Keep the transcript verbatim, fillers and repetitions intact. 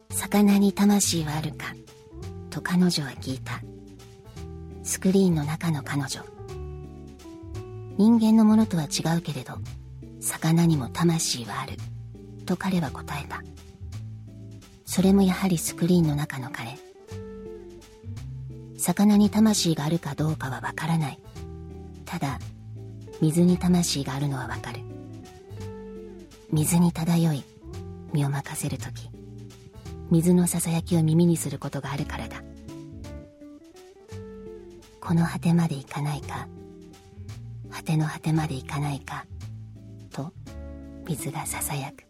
魚に魂はあるかと彼女は聞いた。スクリーンの中の彼女。人間のものとは違うけれど、魚にも魂はあると彼は答えた。それもやはりスクリーンの中の彼。魚に魂があるかどうかはわからない。ただ水に魂があるのはわかる。水に漂い身を任せるとき、水のささやきを耳にすることがあるからだ。この果てまで行かないか、果ての果てまで行かないかと水がささやく。